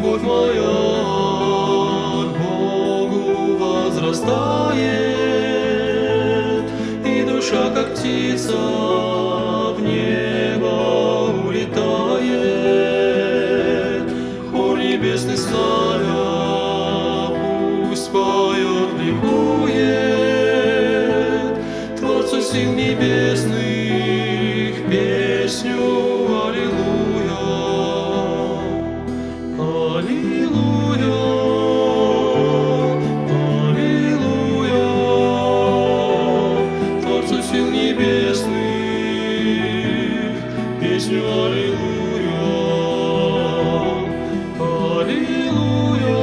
любовь моя к Богу возрастает, и душа, как птица, в небо улетает. Хор небесный славя, пусть поет, ликует, Творцу сил небесных песню аллилуйя. Аллилуйя, аллилуйя, Творцу сил небесных песню аллилуйя. Аллилуйя,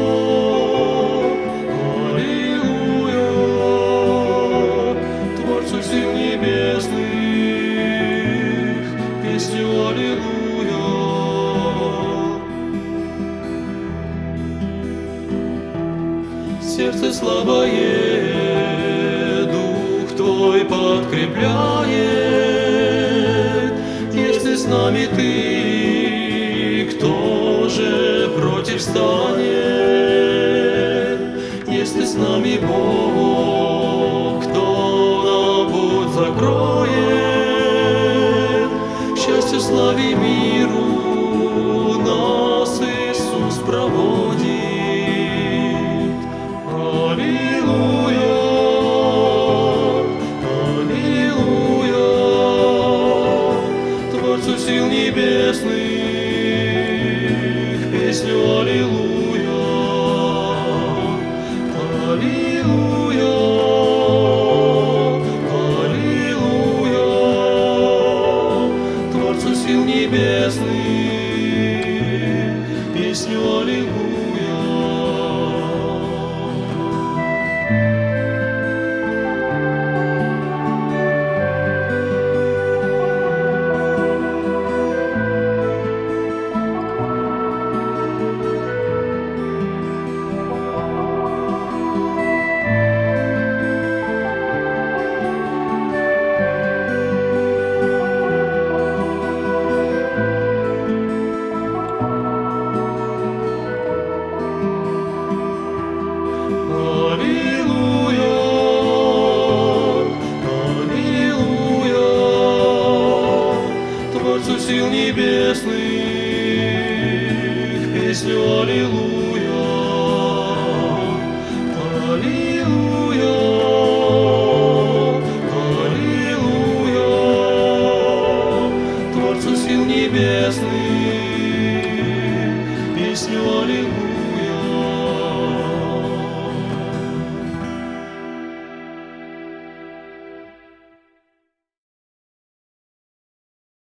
аллилуйя, Творцу сил небесных песню аллилуйя. Сердце слабое Дух Твой подкрепляет. Если с нами Ты, кто же против станет? Если с нами Бог, кто нам путь закроет? Счастье, славе, миру нас Иисус проводит. Аллилуйя, аллилуйя, Творцу сил небесных песню аллилуйя. Аллилуйя, аллилуйя, Творцу сил небесных песню аллилуйя. Аллилуйя, аллилуйя, Творцу сил небесных